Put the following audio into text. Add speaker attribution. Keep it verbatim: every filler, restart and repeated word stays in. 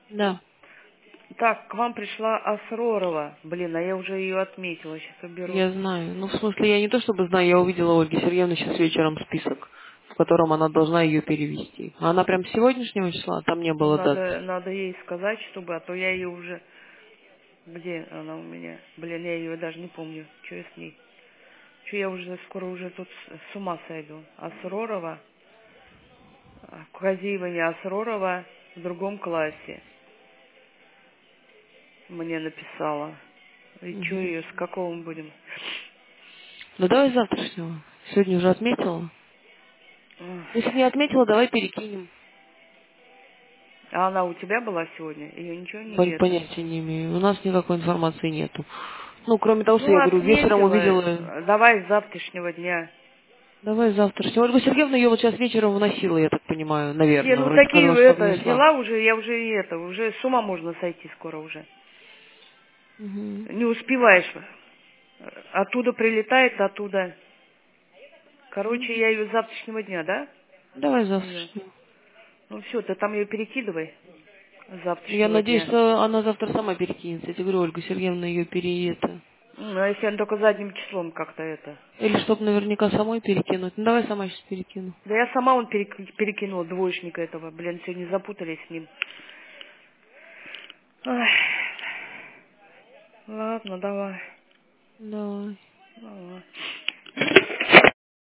Speaker 1: Да.
Speaker 2: Так, к вам пришла Асророва. Блин, а я уже ее отметила. Сейчас уберу.
Speaker 1: Я знаю. Ну, в смысле, я не то чтобы знаю, я увидела у Ольги Сергеевны сейчас вечером список, в котором она должна ее перевести. А она прям с сегодняшнего числа, там не
Speaker 2: Ну,
Speaker 1: было дат.
Speaker 2: надо, надо ей сказать, чтобы, а то я ее уже... Где она у меня? Блин, я ее даже не помню. Что я с ней? Что я уже скоро уже тут с, с ума сойду. Асророва. а, Казиева не Асророва в другом классе. Мне написала. И что
Speaker 1: Угу.
Speaker 2: ее, с какого мы будем?
Speaker 1: Ну, давай с завтрашнего. Сегодня уже отметила.
Speaker 2: Ах.
Speaker 1: Если не отметила, давай перекинем.
Speaker 2: А она у тебя была сегодня? Ее ничего не
Speaker 1: Пон-
Speaker 2: это?
Speaker 1: Понятия не имею. У нас никакой информации нету. Ну, кроме того, что
Speaker 2: Ну,
Speaker 1: я говорю, вечером увидела.
Speaker 2: отметила. Давай с завтрашнего дня.
Speaker 1: Давай завтрашнего. Ольга Сергеевна ее вот сейчас вечером выносила, я так понимаю,
Speaker 2: Не,
Speaker 1: наверное.
Speaker 2: ну
Speaker 1: Вроде
Speaker 2: такие
Speaker 1: сказала, что
Speaker 2: это,
Speaker 1: внесла.
Speaker 2: дела уже, я уже и это, уже с ума можно сойти скоро уже.
Speaker 1: Угу.
Speaker 2: Не успеваешь. Оттуда прилетает, оттуда. Короче, я ее с завтрашнего дня, да?
Speaker 1: Давай
Speaker 2: Ее.
Speaker 1: завтрашнего.
Speaker 2: Ну все, ты там ее перекидывай с
Speaker 1: Я
Speaker 2: завтрашнего
Speaker 1: надеюсь,
Speaker 2: дня.
Speaker 1: что она завтра сама перекинется. Я тебе говорю, Ольга Сергеевна ее пере... это.
Speaker 2: Ну, а если она только задним числом как-то это.
Speaker 1: Или чтоб наверняка самой перекинуть. Ну, давай сама сейчас перекину.
Speaker 2: Да я сама он перек- перекинула двоечника этого. Блин, сегодня запутались с ним. Ай. Ладно, давай.
Speaker 1: Давай.
Speaker 2: Давай.